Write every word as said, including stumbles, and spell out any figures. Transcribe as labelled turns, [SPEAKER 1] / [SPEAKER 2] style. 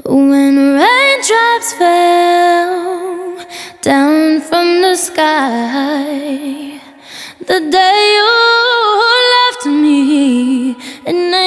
[SPEAKER 1] When raindrops fell down from the sky, the day you left me, and